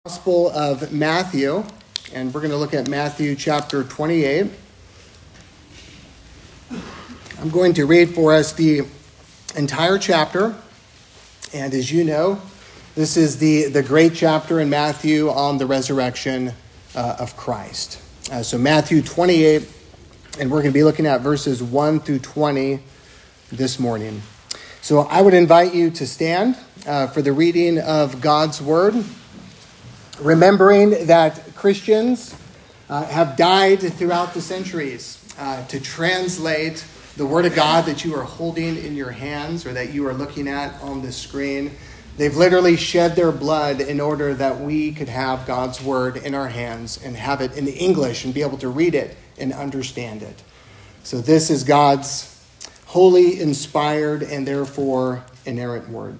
Gospel of Matthew, and we're going to look at Matthew chapter 28. I'm going to read for us the entire chapter, and as you know, this is the great chapter in Matthew on the resurrection of Christ. So Matthew 28, and we're going to be looking at verses 1 through 20 this morning. So I would invite you to stand for the reading of God's Word, remembering that Christians have died throughout the centuries to translate the Word of God that you are holding in your hands or that you are looking at on the screen. They've literally shed their blood in order that we could have God's Word in our hands and have it in English and be able to read it and understand it. So this is God's holy, inspired, and therefore inerrant Word.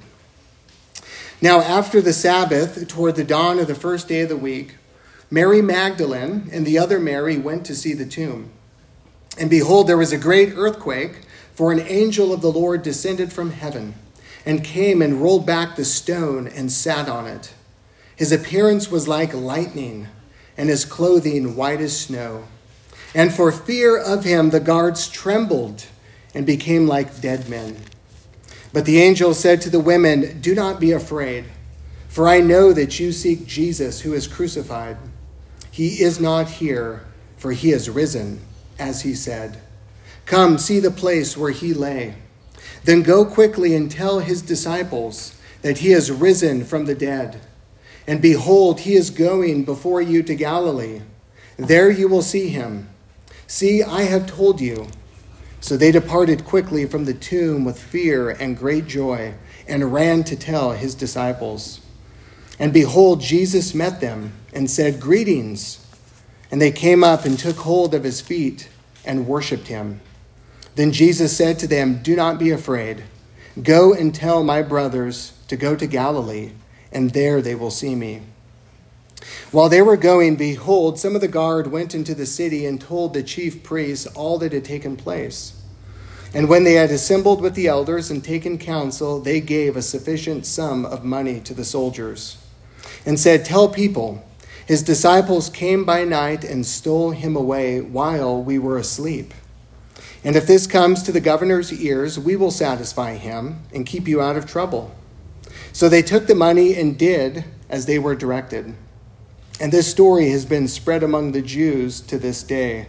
Now, after the Sabbath, toward the dawn of the first day of the week, Mary Magdalene and the other Mary went to see the tomb. And behold, there was a great earthquake, for an angel of the Lord descended from heaven and came and rolled back the stone and sat on it. His appearance was like lightning, and his clothing white as snow. And for fear of him, the guards trembled and became like dead men. But the angel said to the women, "Do not be afraid, for I know that you seek Jesus who is crucified. He is not here, for he is risen, as he said. Come, see the place where he lay. Then go quickly and tell his disciples that he is risen from the dead. And behold, he is going before you to Galilee. There you will see him. See, I have told you." So they departed quickly from the tomb with fear and great joy and ran to tell his disciples. And behold, Jesus met them and said, "Greetings." And they came up and took hold of his feet and worshipped him. Then Jesus said to them, "Do not be afraid. Go and tell my brothers to go to Galilee, and there they will see me." While they were going, behold, some of the guard went into the city and told the chief priests all that had taken place. And when they had assembled with the elders and taken counsel, they gave a sufficient sum of money to the soldiers and said, "Tell people, his disciples came by night and stole him away while we were asleep. And if this comes to the governor's ears, we will satisfy him and keep you out of trouble." So they took the money and did as they were directed. And this story has been spread among the Jews to this day.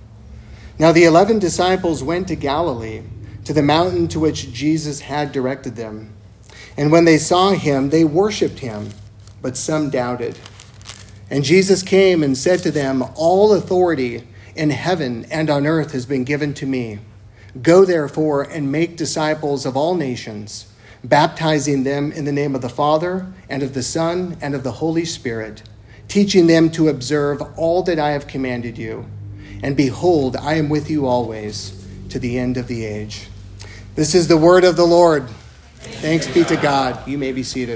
Now the 11 disciples went to Galilee, to the mountain to which Jesus had directed them. And when they saw him, they worshipped him, but some doubted. And Jesus came and said to them, "All authority in heaven and on earth has been given to me. Go therefore and make disciples of all nations, baptizing them in the name of the Father and of the Son and of the Holy Spirit, teaching them to observe all that I have commanded you. And behold, I am with you always to the end of the age." This is the word of the Lord. Thanks be to God. You may be seated.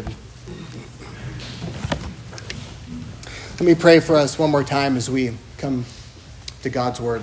Let me pray for us one more time as we come to God's word.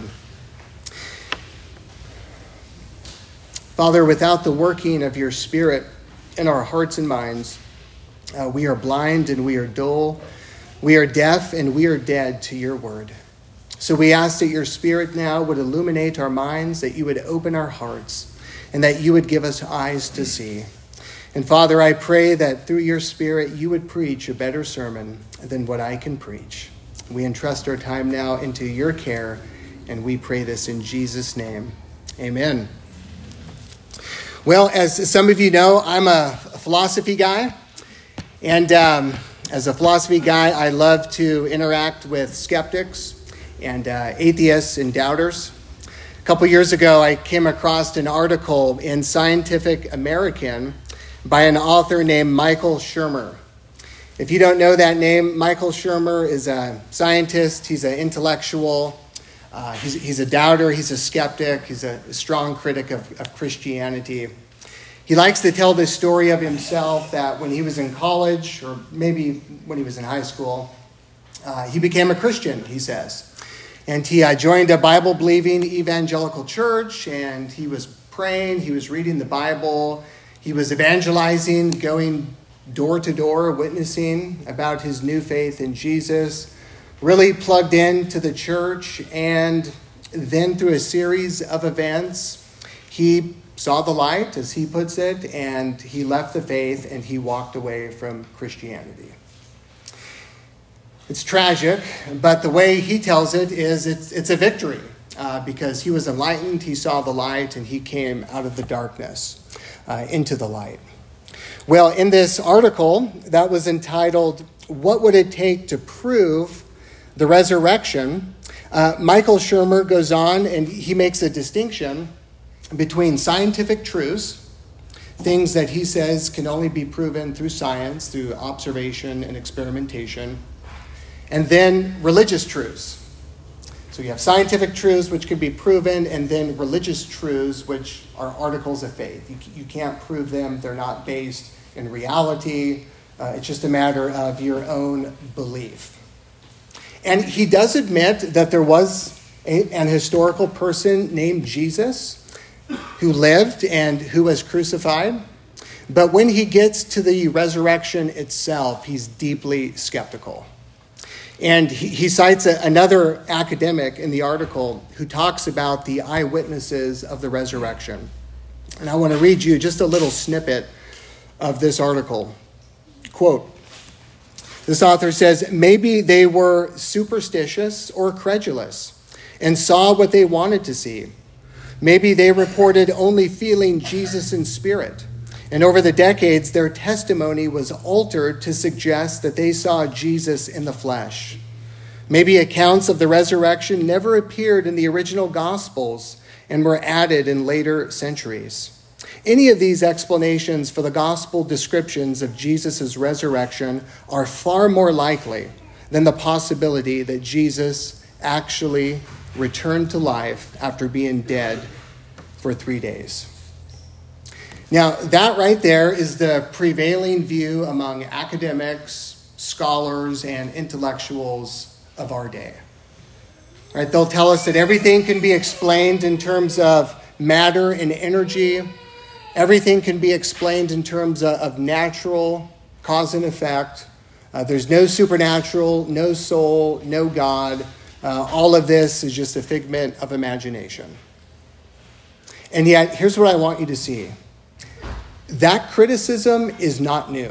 Father, without the working of your Spirit in our hearts and minds, we are blind and we are dull. We are deaf and we are dead to your word. So we ask that your Spirit now would illuminate our minds, that you would open our hearts, and that you would give us eyes to see. And Father, I pray that through your Spirit, you would preach a better sermon than what I can preach. We entrust our time now into your care, and we pray this in Jesus' name. Amen. Well, as some of you know, I'm a philosophy guy. And as a philosophy guy, I love to interact with skeptics and atheists and doubters. A couple years ago, I came across an article in Scientific American by an author named Michael Shermer. If you don't know that name, Michael Shermer is a scientist. He's an intellectual. He's a doubter. He's a skeptic. He's a strong critic of Christianity. He likes to tell this story of himself that when he was in college, or maybe when he was in high school, he became a Christian, he says. And he joined a Bible-believing evangelical church, and he was praying, he was reading the Bible, he was evangelizing, going door to door witnessing about his new faith in Jesus, really plugged into the church, and then through a series of events, he saw the light, as he puts it, and he left the faith and he walked away from Christianity. It's tragic, but the way he tells it is it's a victory because he was enlightened, he saw the light, and he came out of the darkness into the light. Well, in this article that was entitled, "What Would It Take to Prove the Resurrection?" Michael Shermer goes on and he makes a distinction between scientific truths, things that he says can only be proven through science, through observation and experimentation, and then religious truths. So you have scientific truths which can be proven, and then religious truths which are articles of faith. You can't prove them. They're not based in reality. It's just a matter of your own belief. And he does admit that there was an historical person named Jesus who lived and who was crucified. But when he gets to the resurrection itself, he's deeply skeptical. And he cites another academic in the article who talks about the eyewitnesses of the resurrection. And I want to read you just a little snippet of this article. Quote, this author says, "Maybe they were superstitious or credulous and saw what they wanted to see. Maybe they reported only feeling Jesus in spirit. And over the decades, their testimony was altered to suggest that they saw Jesus in the flesh. Maybe accounts of the resurrection never appeared in the original Gospels and were added in later centuries. Any of these explanations for the Gospel descriptions of Jesus' resurrection are far more likely than the possibility that Jesus actually returned to life after being dead for 3 days." Now, that right there is the prevailing view among academics, scholars, and intellectuals of our day. Right? They'll tell us that everything can be explained in terms of matter and energy. Everything can be explained in terms of natural cause and effect. There's no supernatural, no soul, no God. All of this is just a figment of imagination. And yet, here's what I want you to see. That criticism is not new.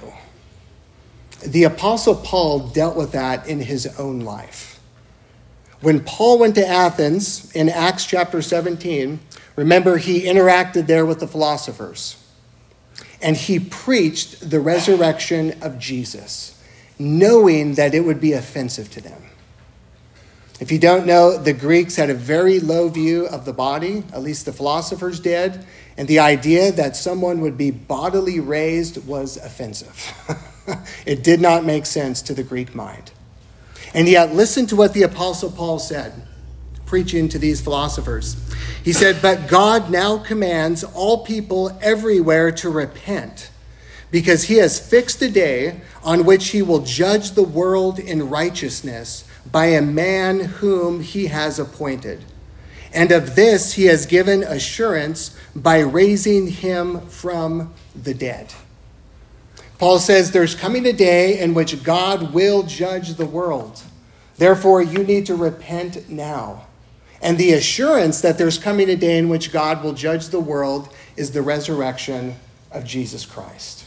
The Apostle Paul dealt with that in his own life. When Paul went to Athens in Acts chapter 17, remember he interacted there with the philosophers. And he preached the resurrection of Jesus, knowing that it would be offensive to them. If you don't know, the Greeks had a very low view of the body, at least the philosophers did, and the idea that someone would be bodily raised was offensive. It did not make sense to the Greek mind. And yet, listen to what the Apostle Paul said, preaching to these philosophers. He said, "But God now commands all people everywhere to repent, because he has fixed a day on which he will judge the world in righteousness by a man whom he has appointed. And of this he has given assurance by raising him from the dead." Paul says there's coming a day in which God will judge the world. Therefore, you need to repent now. And the assurance that there's coming a day in which God will judge the world is the resurrection of Jesus Christ.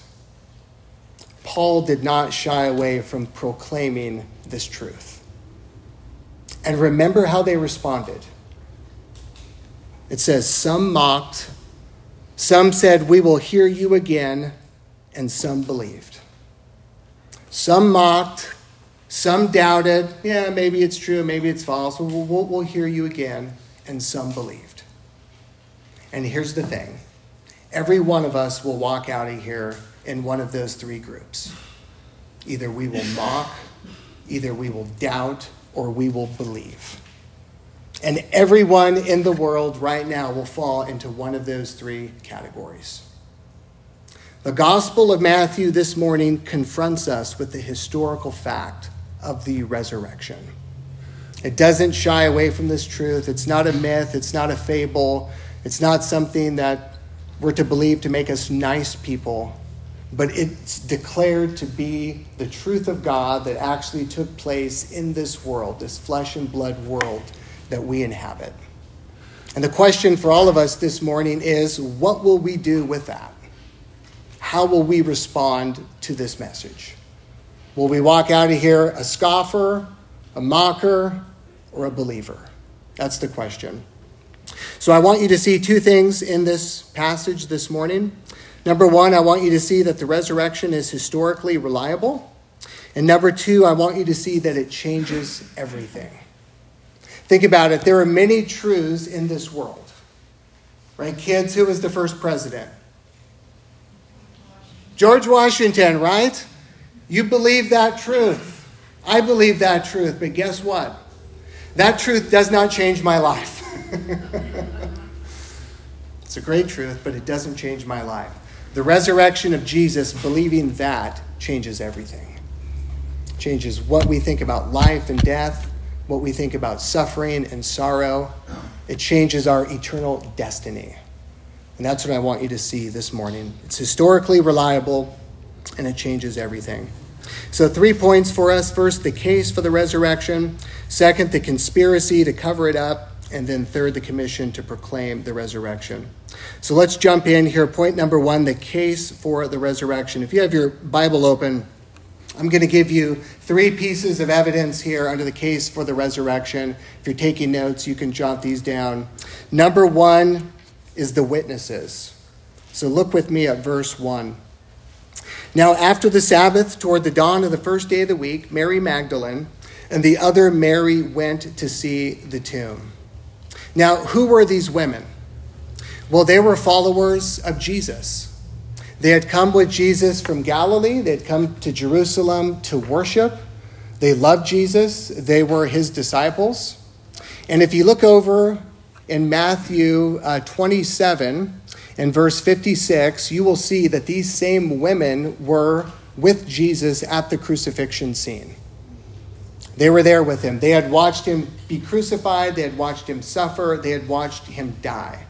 Paul did not shy away from proclaiming this truth. And remember how they responded. It says, some mocked, some said, "We will hear you again," and some believed. Some mocked, some doubted, yeah, maybe it's true, maybe it's false, we'll hear you again, and some believed. And here's the thing. Every one of us will walk out of here in one of those three groups. Either we will mock, either we will doubt, or we will believe. And everyone in the world right now will fall into one of those three categories. The Gospel of Matthew this morning confronts us with the historical fact of the resurrection. It doesn't shy away from this truth. It's not a myth. It's not a fable. It's not something that we're to believe to make us nice people. but it's declared to be the truth of God that actually took place in this world, this flesh and blood world that we inhabit. And the question for all of us this morning is, what will we do with that? How will we respond to this message? Will we walk out of here a scoffer, a mocker, or a believer? That's the question. So I want you to see two things in this passage this morning. Number one, I want you to see that the resurrection is historically reliable. And number two, I want you to see that it changes everything. Think about it. There are many truths in this world. Right, kids? Who was the first president? George Washington, right? You believe that truth. I believe that truth. But guess what? That truth does not change my life. It's a great truth, but it doesn't change my life. The resurrection of Jesus, believing that, changes everything. Changes what we think about life and death, what we think about suffering and sorrow. It changes our eternal destiny. And that's what I want you to see this morning. It's historically reliable, and it changes everything. So 3 points for us. First, the case for the resurrection. Second, the conspiracy to cover it up. And then third, the commission to proclaim the resurrection. So let's jump in here. Point number one, the case for the resurrection. If you have your Bible open, I'm going to give you 3 pieces of evidence here under the case for the resurrection. If you're taking notes, you can jot these down. Number one is the witnesses. So look with me at verse 1. Now, after the Sabbath, toward the dawn of the first day of the week, Mary Magdalene and the other Mary went to see the tomb. Now, who were these women? Well, they were followers of Jesus. They had come with Jesus from Galilee. They had come to Jerusalem to worship. They loved Jesus. They were his disciples. And if you look over in Matthew 27 and verse 56, you will see that these same women were with Jesus at the crucifixion scene. They were there with him. They had watched him be crucified. They had watched him suffer. They had watched him die.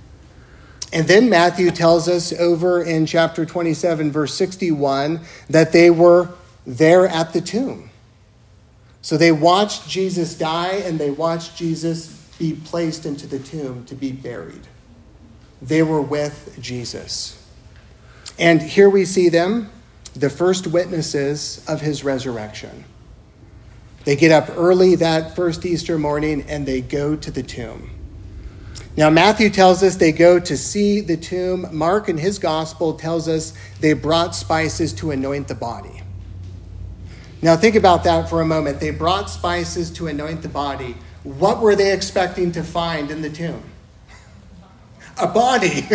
And then Matthew tells us over in chapter 27, verse 61, that they were there at the tomb. So they watched Jesus die, and they watched Jesus be placed into the tomb to be buried. They were with Jesus. And here we see them, the first witnesses of his resurrection. They get up early that first Easter morning and they go to the tomb. Now, Matthew tells us they go to see the tomb. Mark in his gospel tells us they brought spices to anoint the body. Now, think about that for a moment. They brought spices to anoint the body. What were they expecting to find in the tomb? A body.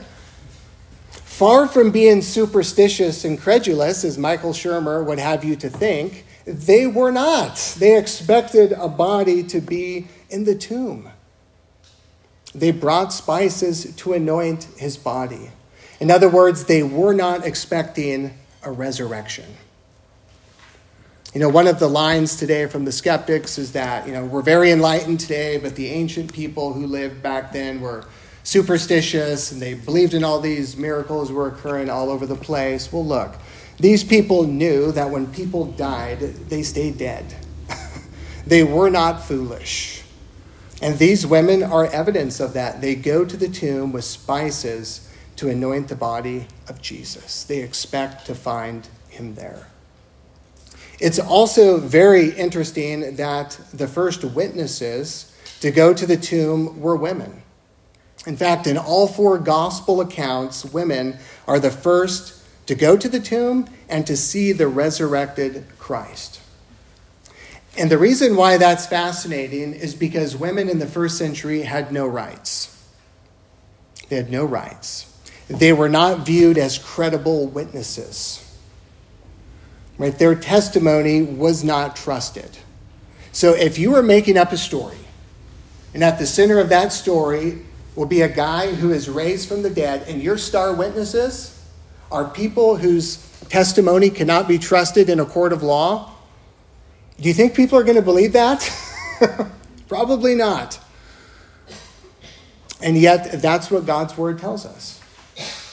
Far from being superstitious and credulous, as Michael Shermer would have you to think, they were not. They expected a body to be in the tomb. They brought spices to anoint his body. In other words, they were not expecting a resurrection. You know, one of the lines today from the skeptics is that, we're very enlightened today, but the ancient people who lived back then were superstitious and they believed in all these miracles were occurring all over the place. Well, look, these people knew that when people died, they stayed dead. They were not foolish. And these women are evidence of that. They go to the tomb with spices to anoint the body of Jesus. They expect to find him there. It's also very interesting that the first witnesses to go to the tomb were women. In fact, in all 4 gospel accounts, women are the first to go to the tomb and to see the resurrected Christ. And the reason why that's fascinating is because women in the first century had no rights. They had no rights. They were not viewed as credible witnesses. Right? Their testimony was not trusted. So if you were making up a story, and at the center of that story will be a guy who is raised from the dead, and your star witnesses are people whose testimony cannot be trusted in a court of law, do you think people are going to believe that? Probably not. And yet, that's what God's word tells us.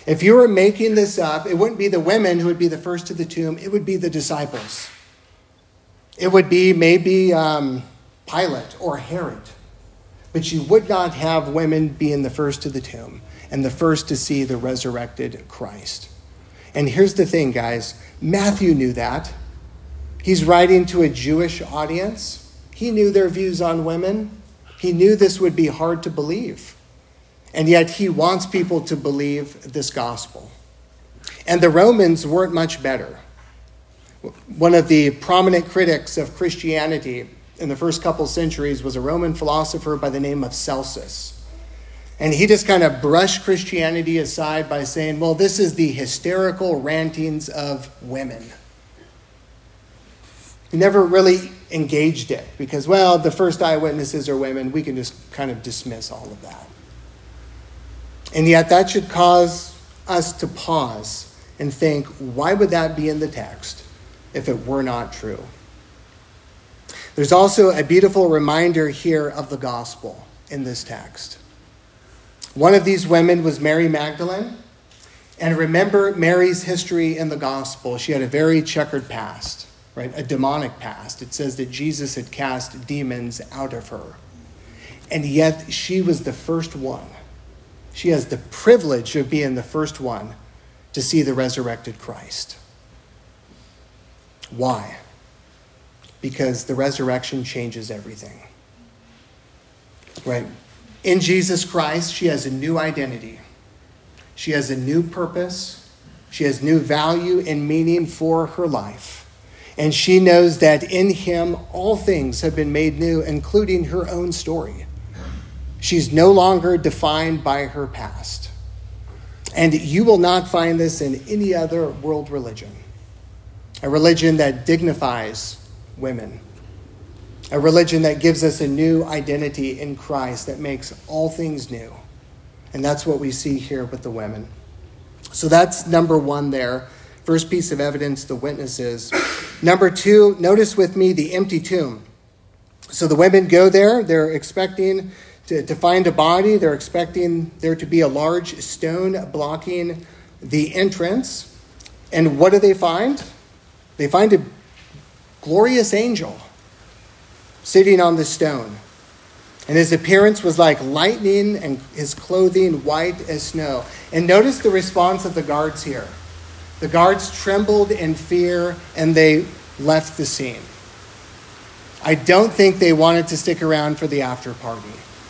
If you were making this up, it wouldn't be the women who would be the first to the tomb. It would be the disciples. It would be maybe Pilate or Herod. But you would not have women being the first to the tomb and the first to see the resurrected Christ. And here's the thing, guys. Matthew knew that. He's writing to a Jewish audience. He knew their views on women. He knew this would be hard to believe. And yet he wants people to believe this gospel. And the Romans weren't much better. One of the prominent critics of Christianity in the first couple centuries was a Roman philosopher by the name of Celsus. And he just kind of brushed Christianity aside by saying, well, this is the hysterical rantings of women. He never really engaged it because, well, the first eyewitnesses are women. We can just kind of dismiss all of that. And yet that should cause us to pause and think, why would that be in the text if it were not true? There's also a beautiful reminder here of the gospel in this text. One of these women was Mary Magdalene. And remember Mary's history in the gospel. She had a very checkered past, right? A demonic past. It says that Jesus had cast demons out of her. And yet she was the first one. She has the privilege of being the first one to see the resurrected Christ. Why? Because the resurrection changes everything. Right? In Jesus Christ, she has a new identity. She has a new purpose. She has new value and meaning for her life. And she knows that in him, all things have been made new, including her own story. She's no longer defined by her past. And you will not find this in any other world religion. A religion that dignifies women. A religion that gives us a new identity in Christ that makes all things new. And that's what we see here with the women. So that's number one there. First piece of evidence, the witnesses. Number two, notice with me the empty tomb. So the women go there. They're expecting to find a body. They're expecting there to be a large stone blocking the entrance. And what do they find? They find a glorious angel sitting on the stone. And his appearance was like lightning and his clothing white as snow. And notice the response of the guards here. The guards trembled in fear and they left the scene. I don't think they wanted to stick around for the after party.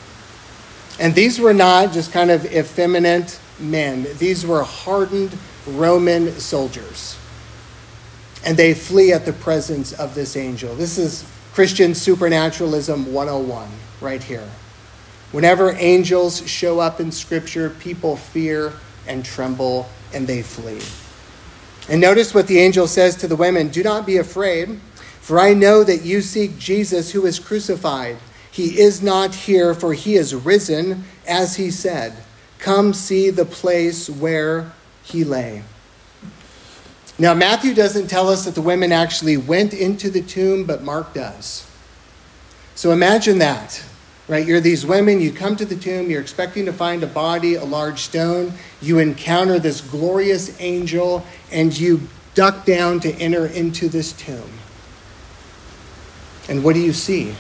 And these were not just kind of effeminate men. These were hardened Roman soldiers. And they flee at the presence of this angel. This is Christian supernaturalism 101 right here. Whenever angels show up in Scripture, people fear and tremble and they flee. And notice what the angel says to the women. Do not be afraid, for I know that you seek Jesus who is crucified. He is not here, for he is risen, as he said. Come see the place where he lay. Now, Matthew doesn't tell us that the women actually went into the tomb, but Mark does. So imagine that, right? You're these women, you come to the tomb, you're expecting to find a body, a large stone. You encounter this glorious angel, and you duck down to enter into this tomb. And what do you see?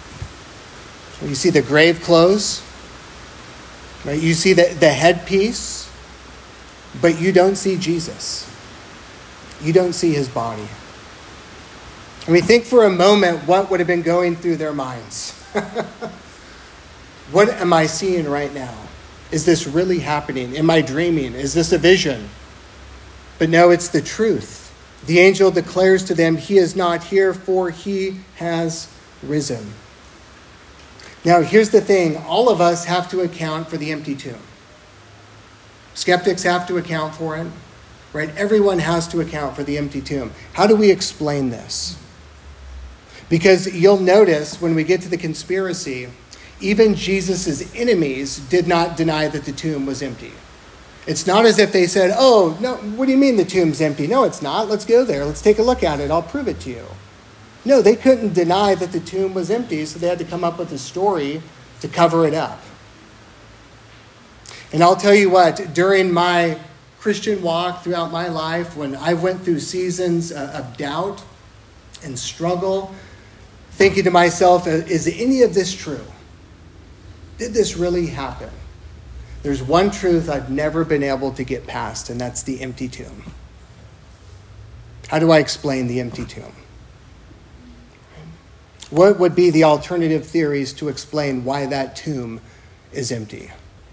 You see the grave clothes, right? You see the headpiece, but you don't see Jesus. You don't see his body. I mean, think for a moment what would have been going through their minds. What am I seeing right now? Is this really happening? Am I dreaming? Is this a vision? But no, it's the truth. The angel declares to them, he is not here, for he has risen. Now, here's the thing. All of us have to account for the empty tomb. Skeptics have to account for it, right? Everyone has to account for the empty tomb. How do we explain this? Because you'll notice when we get to the conspiracy, even Jesus' enemies did not deny that the tomb was empty. It's not as if they said, oh, no, what do you mean the tomb's empty? No, it's not. Let's go there. Let's take a look at it. I'll prove it to you. No, they couldn't deny that the tomb was empty, so they had to come up with a story to cover it up. And I'll tell you what, during my Christian walk, throughout my life, when I went through seasons of doubt and struggle, thinking to myself, is any of this true? Did this really happen? There's one truth I've never been able to get past, and that's the empty tomb. How do I explain the empty tomb? What would be the alternative theories to explain why that tomb is empty?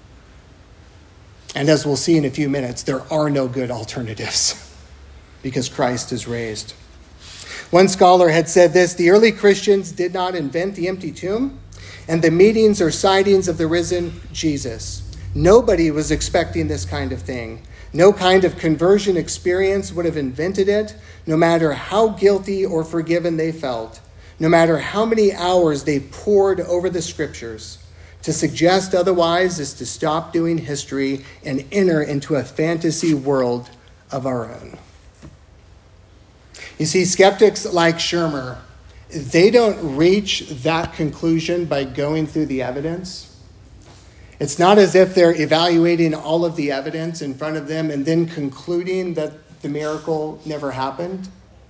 And as we'll see in a few minutes, there are no good alternatives because Christ is raised. One scholar had said this: the early Christians did not invent the empty tomb and the meetings or sightings of the risen Jesus. Nobody was expecting this kind of thing. No kind of conversion experience would have invented it, no matter how guilty or forgiven they felt, no matter how many hours they poured over the scriptures. To suggest otherwise is to stop doing history and enter into a fantasy world of our own. You see, skeptics like Schirmer, they don't reach that conclusion by going through the evidence. It's not as if they're evaluating all of the evidence in front of them and then concluding that the miracle never happened.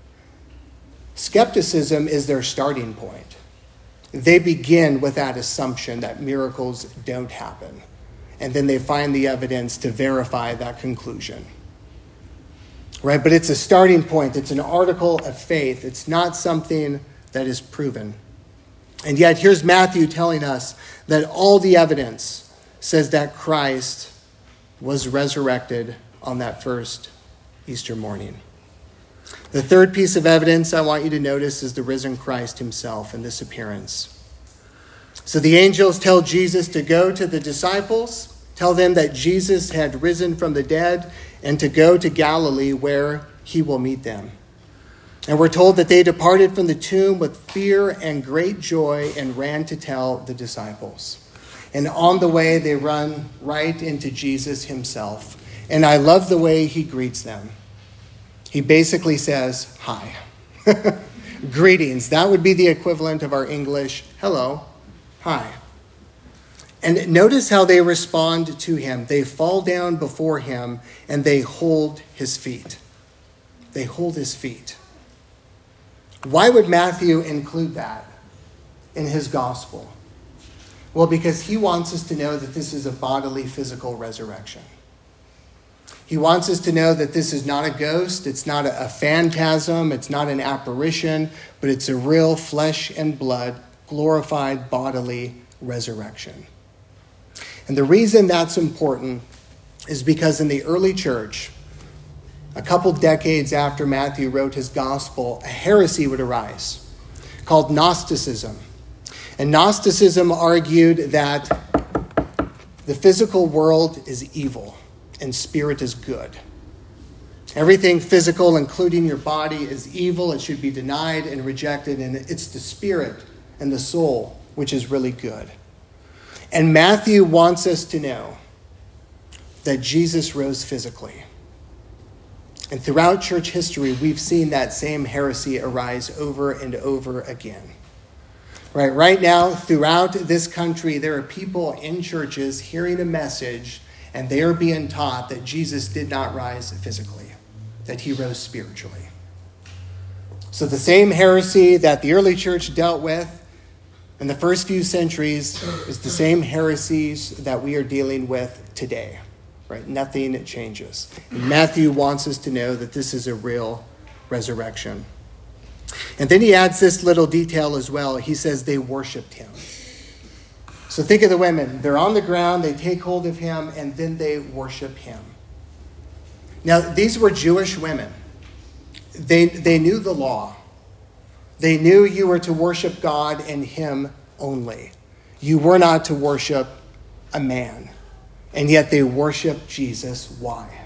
Skepticism is their starting point. They begin with that assumption that miracles don't happen, and then they find the evidence to verify that conclusion. Right? But it's a starting point. It's an article of faith. It's not something that is proven. And yet here's Matthew telling us that all the evidence says that Christ was resurrected on that first Easter morning. The third piece of evidence I want you to notice is the risen Christ himself in this appearance. So the angels tell Jesus to go to the disciples, tell them that Jesus had risen from the dead, and to go to Galilee where he will meet them. And we're told that they departed from the tomb with fear and great joy and ran to tell the disciples. And on the way, they run right into Jesus himself. And I love the way he greets them. He basically says, hi. Greetings. That would be the equivalent of our English, hello, hi. And notice how they respond to him. They fall down before him and they hold his feet. They hold his feet. Why would Matthew include that in his gospel? Well, because he wants us to know that this is a bodily, physical resurrection. He wants us to know that this is not a ghost, it's not a phantasm, it's not an apparition, but it's a real flesh and blood, glorified bodily resurrection. And the reason that's important is because in the early church, a couple decades after Matthew wrote his gospel, a heresy would arise called Gnosticism. And Gnosticism argued that the physical world is evil and spirit is good. Everything physical, including your body, is evil. It should be denied and rejected. And it's the spirit and the soul which is really good. And Matthew wants us to know that Jesus rose physically. And throughout church history, we've seen that same heresy arise over and over again. Right now, throughout this country, there are people in churches hearing a message, and they are being taught that Jesus did not rise physically, that he rose spiritually. So the same heresy that the early church dealt with in the first few centuries is the same heresies that we are dealing with today. Right? Nothing changes. And Matthew wants us to know that this is a real resurrection. And then he adds this little detail as well. He says they worshiped him. So think of the women. They're on the ground, they take hold of him, and then they worship him. Now, these were Jewish women. They knew the law. They knew you were to worship God and him only. You were not to worship a man. And yet they worship Jesus. Why?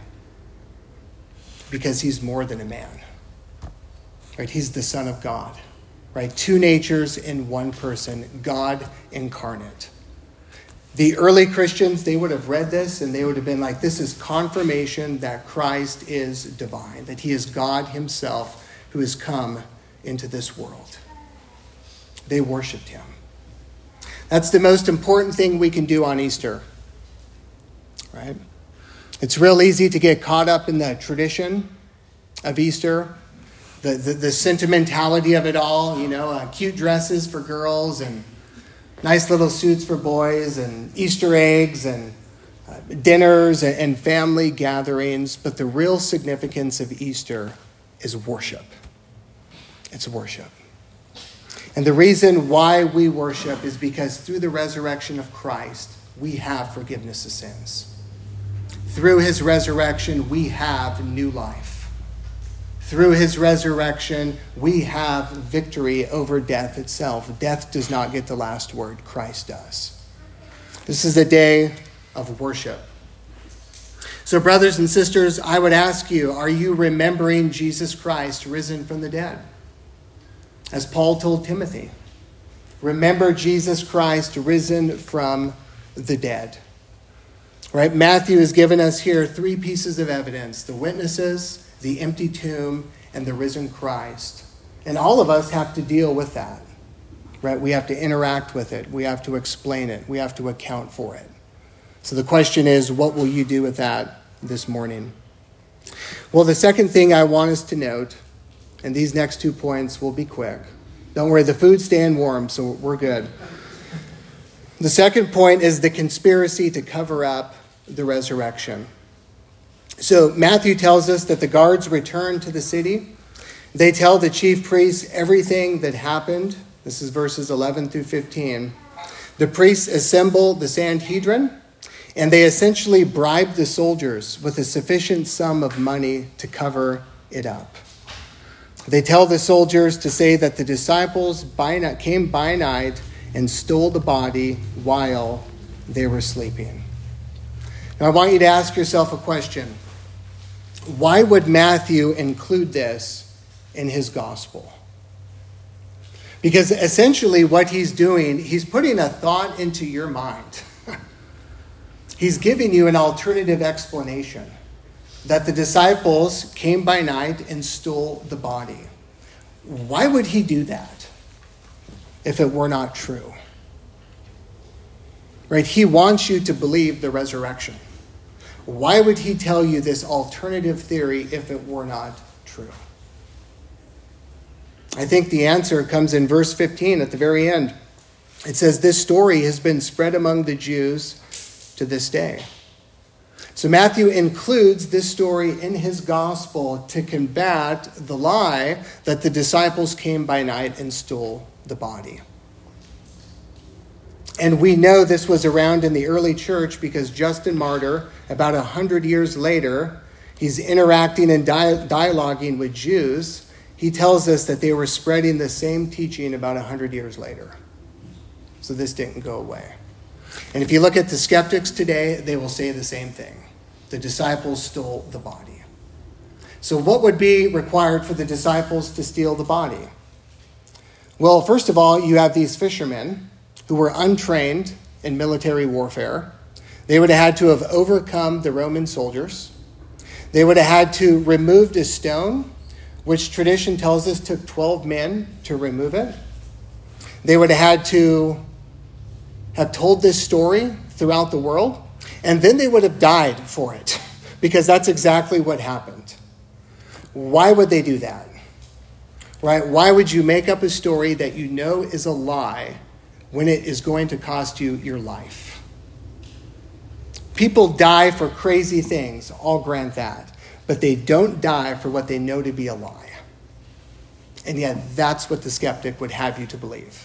Because he's more than a man. Right? He's the Son of God. Right? Two natures in one person, God incarnate. The early Christians, they would have read this and they would have been like, this is confirmation that Christ is divine, that he is God himself who has come into this world. They worshiped him. That's the most important thing we can do on Easter. Right? It's real easy to get caught up in the tradition of Easter, the sentimentality of it all, cute dresses for girls and nice little suits for boys and Easter eggs and dinners and family gatherings. But the real significance of Easter is worship. It's worship. And the reason why we worship is because through the resurrection of Christ, we have forgiveness of sins. Through his resurrection, we have new life. Through his resurrection, we have victory over death itself. Death does not get the last word. Christ does. This is a day of worship. So, brothers and sisters, I would ask you, are you remembering Jesus Christ risen from the dead? As Paul told Timothy, remember Jesus Christ risen from the dead. Right? Matthew has given us here 3 pieces of evidence: the witnesses, the empty tomb, and the risen Christ. And all of us have to deal with that. Right? We have to interact with it. We have to explain it. We have to account for it. So the question is, what will you do with that this morning? Well, the second thing I want us to note, and these next 2 points will be quick. Don't worry, the food's staying warm, so we're good. The second point is the conspiracy to cover up the resurrection. So Matthew tells us that the guards returned to the city. They tell the chief priests everything that happened. This is verses 11 through 15. The priests assemble the Sanhedrin, and they essentially bribe the soldiers with a sufficient sum of money to cover it up. They tell the soldiers to say that the disciples came by night and stole the body while they were sleeping. Now, I want you to ask yourself a question. Why would Matthew include this in his gospel? Because essentially what he's doing, he's putting a thought into your mind. He's giving you an alternative explanation that the disciples came by night and stole the body. Why would he do that if it were not true? Right? He wants you to believe the resurrection. Why would he tell you this alternative theory if it were not true? I think the answer comes in verse 15 at the very end. It says, this story has been spread among the Jews to this day. So Matthew includes this story in his gospel to combat the lie that the disciples came by night and stole the body. And we know this was around in the early church because Justin Martyr, about 100 years later, he's interacting and dialoguing with Jews. He tells us that they were spreading the same teaching about 100 years later. So this didn't go away. And if you look at the skeptics today, they will say the same thing. The disciples stole the body. So what would be required for the disciples to steal the body? Well, first of all, you have these fishermen who were untrained in military warfare. They would have had to have overcome the Roman soldiers. They would have had to remove a stone, which tradition tells us took 12 men to remove it. They would have had to have told this story throughout the world, and then they would have died for it, because that's exactly what happened. Why would they do that? Right? Why would you make up a story that you know is a lie when it is going to cost you your life? People die for crazy things, I'll grant that, but they don't die for what they know to be a lie. And yet that's what the skeptic would have you to believe.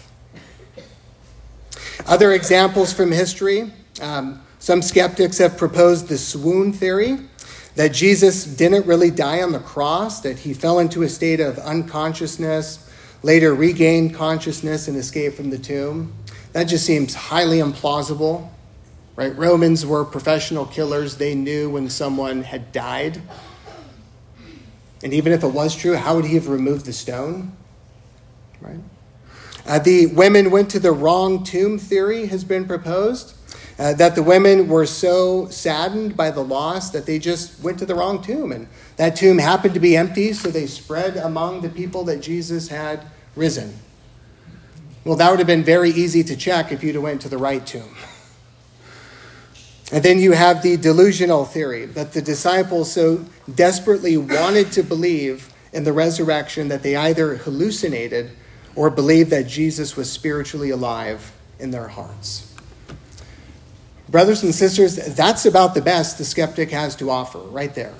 Other examples from history, some skeptics have proposed the swoon theory, that Jesus didn't really die on the cross, that he fell into a state of unconsciousness, later regained consciousness and escaped from the tomb. That just seems highly implausible, right? Romans were professional killers. They knew when someone had died. And even if it was true, how would he have removed the stone? Right? The women went to the wrong tomb theory has been proposed, that the women were so saddened by the loss that they just went to the wrong tomb. And that tomb happened to be empty, so they spread among the people that Jesus had risen. Well, that would have been very easy to check if you'd have went to the right tomb. And then you have the delusional theory that the disciples so desperately wanted to believe in the resurrection that they either hallucinated or believed that Jesus was spiritually alive in their hearts. Brothers and sisters, that's about the best the skeptic has to offer right there.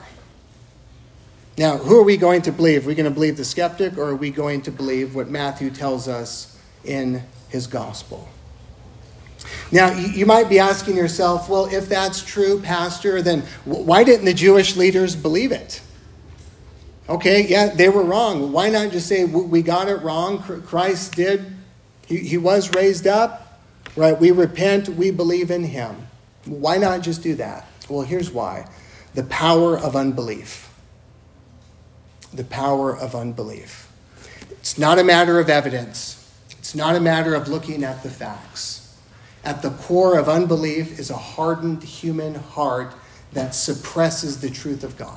Now, who are we going to believe? Are we going to believe the skeptic, or are we going to believe what Matthew tells us in his gospel? Now, you might be asking yourself, well, if that's true, Pastor, then why didn't the Jewish leaders believe it? Okay, yeah, they were wrong. Why not just say, we got it wrong, Christ did, he was raised up, right? We repent, we believe in him. Why not just do that? Well, here's why. The power of unbelief. The power of unbelief. It's not a matter of evidence. It's not a matter of looking at the facts. At the core of unbelief is a hardened human heart that suppresses the truth of God.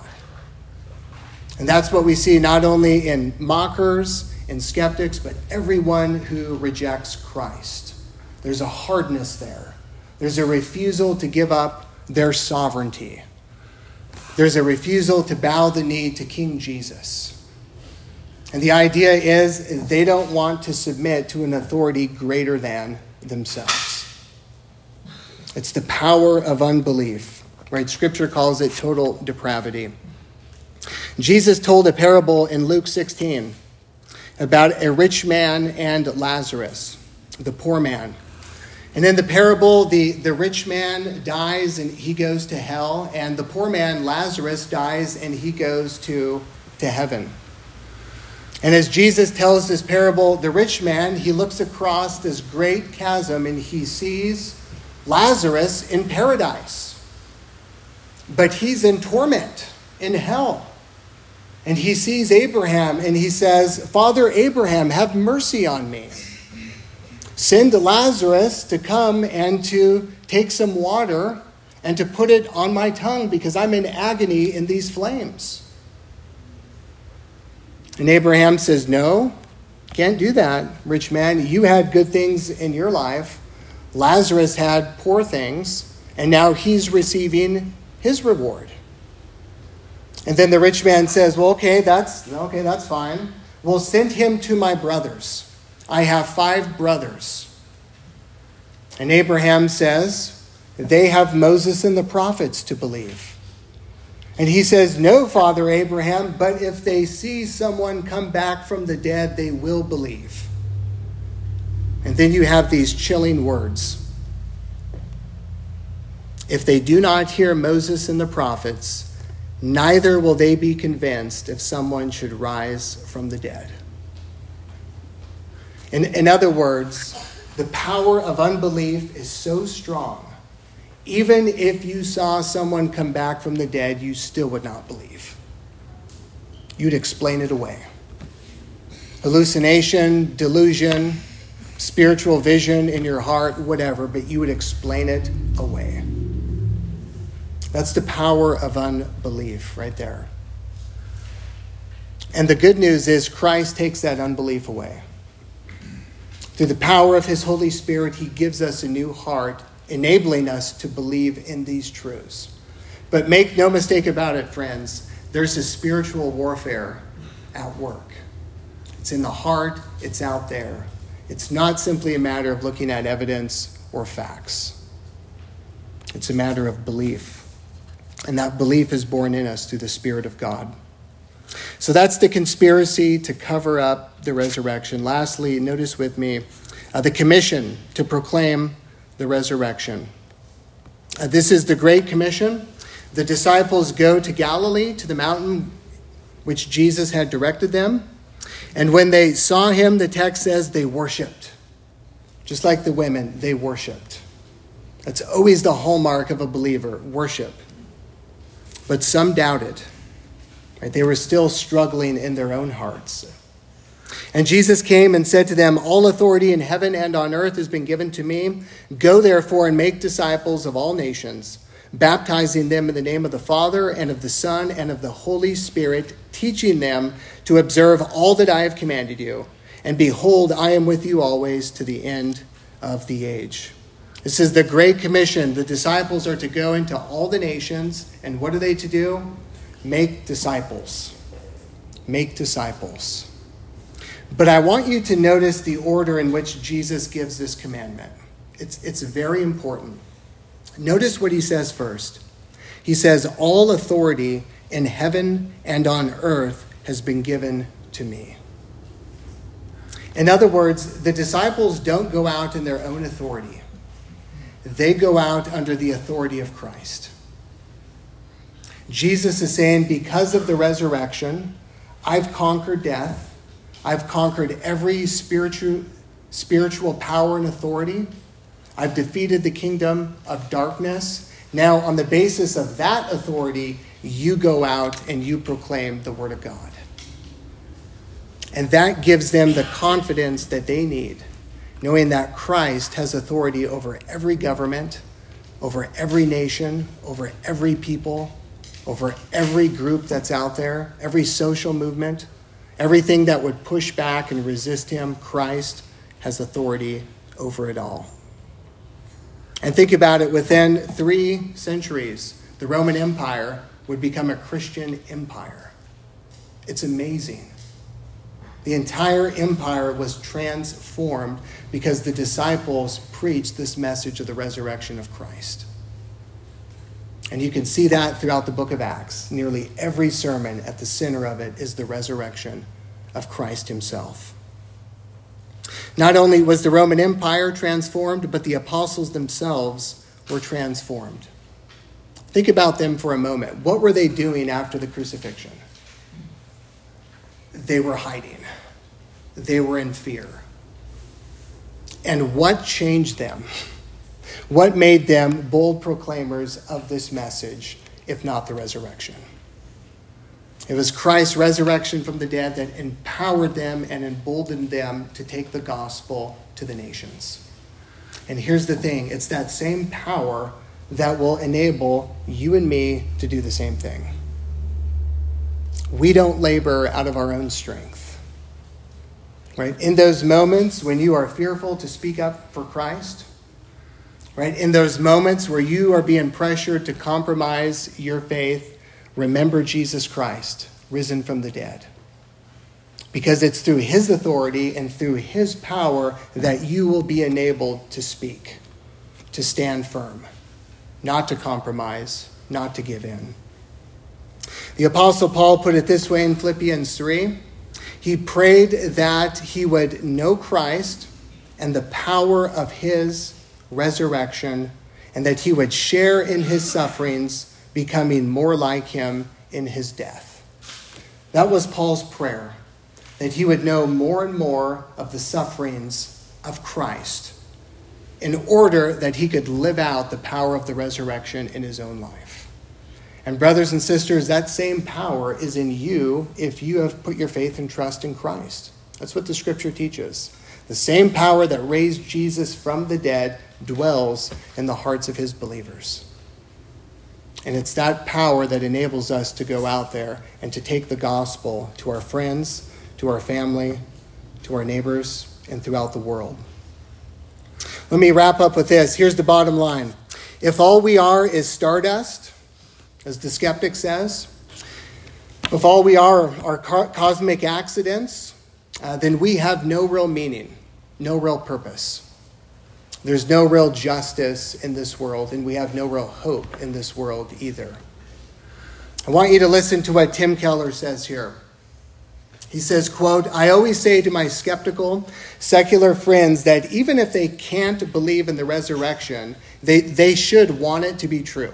And that's what we see not only in mockers and skeptics, but everyone who rejects Christ. There's a hardness there. There's a refusal to give up their sovereignty. There's a refusal to bow the knee to King Jesus. And the idea is they don't want to submit to an authority greater than themselves. It's the power of unbelief, right? Scripture calls it total depravity. Jesus told a parable in Luke 16 about a rich man and Lazarus, the poor man. And in the parable, the rich man dies and he goes to hell, and the poor man, Lazarus, dies and he goes to heaven. And as Jesus tells this parable, the rich man, he looks across this great chasm and he sees Lazarus in paradise. But he's in torment in hell. And he sees Abraham and he says, Father Abraham, have mercy on me. Send Lazarus to come and to take some water and to put it on my tongue because I'm in agony in these flames. And Abraham says, no, can't do that, rich man. You had good things in your life. Lazarus had poor things, and now he's receiving his reward. And then the rich man says, well, okay, that's fine. Well, send him to my brothers. I have 5 brothers. And Abraham says, they have Moses and the prophets to believe. And he says, no, Father Abraham, but if they see someone come back from the dead, they will believe. And then you have these chilling words. If they do not hear Moses and the prophets, neither will they be convinced if someone should rise from the dead. In other words, the power of unbelief is so strong, even if you saw someone come back from the dead, you still would not believe. You'd explain it away. Hallucination, delusion, spiritual vision in your heart, whatever, but you would explain it away. That's the power of unbelief right there. And the good news is Christ takes that unbelief away. Through the power of his Holy Spirit, he gives us a new heart, enabling us to believe in these truths. But make no mistake about it, friends, there's a spiritual warfare at work. It's in the heart, it's out there. It's not simply a matter of looking at evidence or facts. It's a matter of belief. And that belief is born in us through the Spirit of God. So that's the conspiracy to cover up the resurrection. Lastly, notice with me the commission to proclaim the resurrection. This is the Great Commission. The disciples go to Galilee, to the mountain which Jesus had directed them. And when they saw him, the text says they worshiped. Just like the women, they worshiped. That's always the hallmark of a believer, worship. But some doubted. Right? They were still struggling in their own hearts. And Jesus came and said to them, all authority in heaven and on earth has been given to me. Go therefore and make disciples of all nations, baptizing them in the name of the Father and of the Son and of the Holy Spirit, teaching them to observe all that I have commanded you. And behold, I am with you always to the end of the age. This is the Great Commission. The disciples are to go into all the nations. And what are they to do? Make disciples. Make disciples. But I want you to notice the order in which Jesus gives this commandment. It's very important. Notice what he says first. He says, all authority in heaven and on earth has been given to me. In other words, the disciples don't go out in their own authority. They go out under the authority of Christ. Jesus is saying, because of the resurrection, I've conquered death. I've conquered every spiritual power and authority. I've defeated the kingdom of darkness. Now, on the basis of that authority, you go out and you proclaim the word of God. And that gives them the confidence that they need, knowing that Christ has authority over every government, over every nation, over every people, over every group that's out there, every social movement, everything that would push back and resist him. Christ has authority over it all. And think about it, within 3 centuries, the Roman Empire would become a Christian empire. It's amazing. The entire empire was transformed because the disciples preached this message of the resurrection of Christ. And you can see that throughout the book of Acts. Nearly every sermon at the center of it is the resurrection of Christ himself. Not only was the Roman Empire transformed, but the apostles themselves were transformed. Think about them for a moment. What were they doing after the crucifixion? They were hiding. They were in fear. And what changed them? What made them bold proclaimers of this message, if not the resurrection? It was Christ's resurrection from the dead that empowered them and emboldened them to take the gospel to the nations. And here's the thing, it's that same power that will enable you and me to do the same thing. We don't labor out of our own strength. Right? In those moments when you are fearful to speak up for Christ, right? In those moments where you are being pressured to compromise your faith, remember Jesus Christ, risen from the dead. Because it's through his authority and through his power that you will be enabled to speak, to stand firm, not to compromise, not to give in. The Apostle Paul put it this way in Philippians 3. He prayed that he would know Christ and the power of his resurrection, and that he would share in his sufferings, becoming more like him in his death. That was Paul's prayer, that he would know more and more of the sufferings of Christ in order that he could live out the power of the resurrection in his own life. And brothers and sisters, that same power is in you if you have put your faith and trust in Christ. That's what the scripture teaches. The same power that raised Jesus from the dead dwells in the hearts of his believers. And it's that power that enables us to go out there and to take the gospel to our friends, to our family, to our neighbors, and throughout the world. Let me wrap up with this. Here's the bottom line. If all we are is stardust, as the skeptic says, if all we are cosmic accidents, then we have no real meaning, no real purpose. There's no real justice in this world, and we have no real hope in this world either. I want you to listen to what Tim Keller says here. He says, quote, "I always say to my skeptical, secular friends that even if they can't believe in the resurrection, they should want it to be true."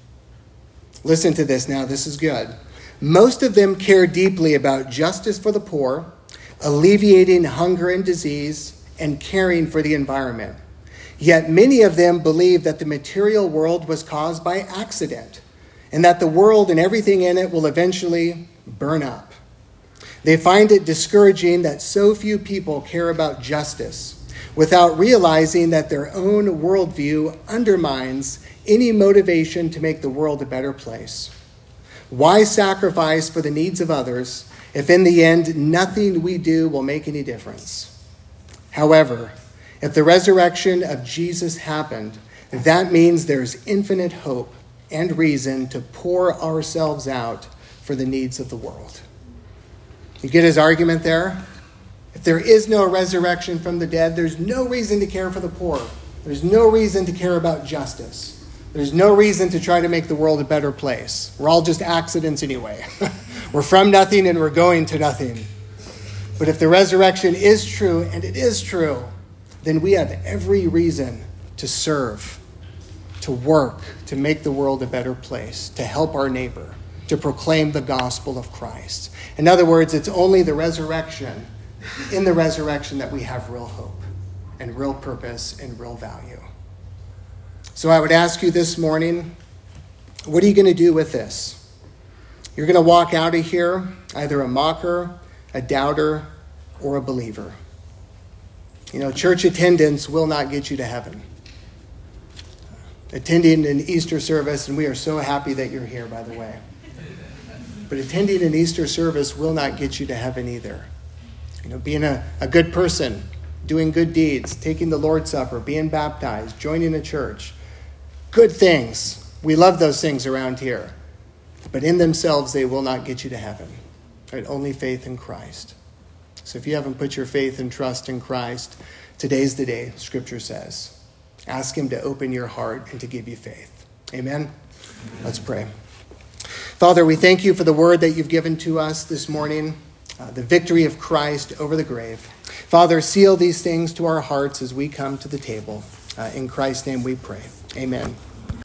Listen to this now, this is good. "Most of them care deeply about justice for the poor, alleviating hunger and disease, and caring for the environment. Yet many of them believe that the material world was caused by accident, and that the world and everything in it will eventually burn up. They find it discouraging that so few people care about justice, without realizing that their own worldview undermines any motivation to make the world a better place. Why sacrifice for the needs of others if in the end nothing we do will make any difference? However, If the resurrection of Jesus happened, that means there's infinite hope and reason to pour ourselves out for the needs of the world. You get his argument there? If there is no resurrection from the dead, there's no reason to care for the poor. There's no reason to care about justice. There's no reason to try to make the world a better place. We're all just accidents anyway. We're from nothing and we're going to nothing. But if the resurrection is true, and it is true, then we have every reason to serve, to work, to make the world a better place, to help our neighbor, to proclaim the gospel of Christ. In other words, it's only the resurrection, in the resurrection, that we have real hope and real purpose and real value. So I would ask you this morning, what are you going to do with this? You're going to walk out of here either a mocker, a doubter, or a believer. You know, church attendance will not get you to heaven. Attending an Easter service, and we are so happy that you're here, by the way. But attending an Easter service will not get you to heaven either. You know, being a good person, doing good deeds, taking the Lord's Supper, being baptized, joining a church, good things. We love those things around here. But in themselves, they will not get you to heaven. Right? Only faith in Christ. So if you haven't put your faith and trust in Christ, today's the day, Scripture says. Ask him to open your heart and to give you faith. Amen? Let's pray. Father, we thank you for the word that you've given to us this morning, the victory of Christ over the grave. Father, seal these things to our hearts as we come to the table. In Christ's name we pray. Amen.